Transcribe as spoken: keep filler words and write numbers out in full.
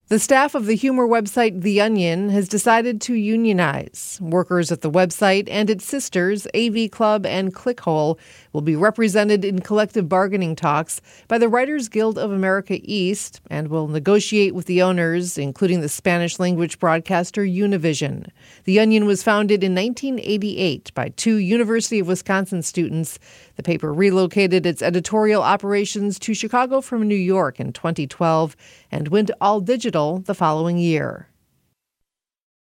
The staff of the humor website The Onion has decided to unionize. Workers at the website and its sisters, A V Club and Clickhole, will be represented in collective bargaining talks by the Writers Guild of America East and will negotiate with the owners, including the Spanish-language broadcaster Univision. The Onion was founded in nineteen eighty-eight by two University of Wisconsin students. The paper relocated its editorial operations to Chicago from New York in twenty twelve and went all digital the following year.